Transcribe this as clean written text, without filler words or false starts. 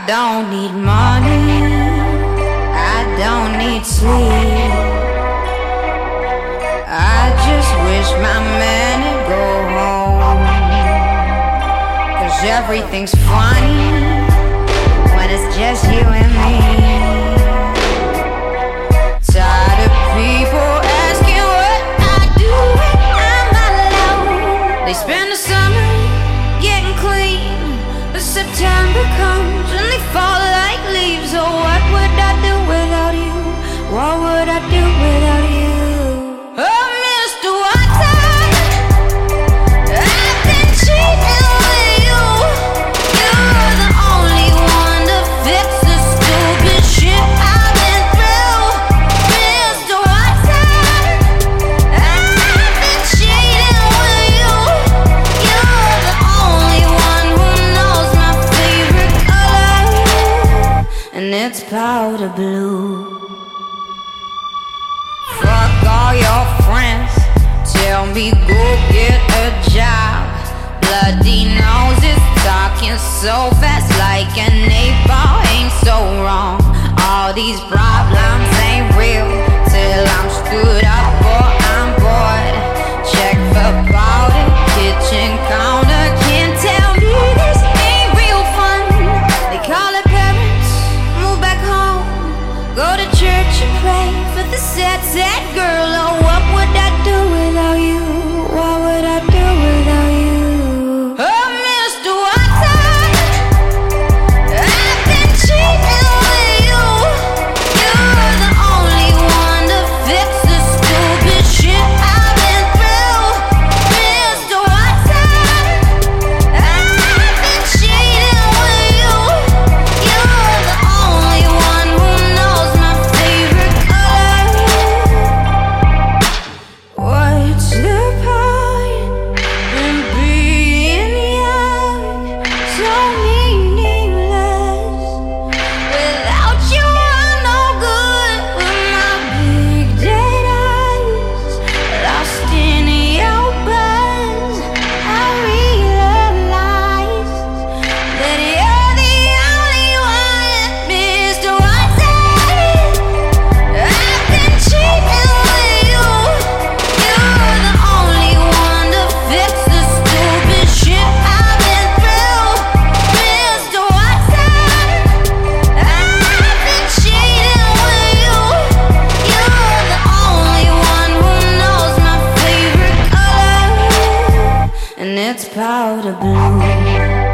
don't need money, I don't need sleep. I just wish my man would go home, 'cause everything's funny when it's just you and me. Tired of people asking what I do when I'm alone. They spend the summer getting clean, but September comes and they fall like leaves. Oh, what would I do without you? What would I do without you? Oh, Mr. Whiteside, I've been cheating with you. You're the only one to fix the stupid shit I've been through. Mr. Whiteside, I've been cheating with you. You're the only one who knows my favorite color, and it's powder blue. Fuck all your friends, tell me go get a job. Bloody noses talking so fast like an 8-ball ain't so wrong. All these problems ain't real till I'm stood up or I'm bored. Check for powder, kitchen counter, can't tell me this ain't real fun. They call it parents, move back home, go to church and pray for the sad, sad girl. Oh, what would I do without you? What would I do without you? Oh, Mr. Whiteside, I've been cheating with you. You're the only one to fix the stupid shit I've been through. Mr. Whiteside, I've been cheating with you. You're the only one who knows my favorite color. What's the point in being young, so meaningless? Without you I'm no good with my big dead eyes. Lost in your buzz, I realize that you're the only one, Mr. Whiteside. I've been cheating with you. You're the only one to fix the stupid shit I've been through. Mr. Whiteside, I've been cheating with you. You're the only one who knows my favorite color, and it's powder blue.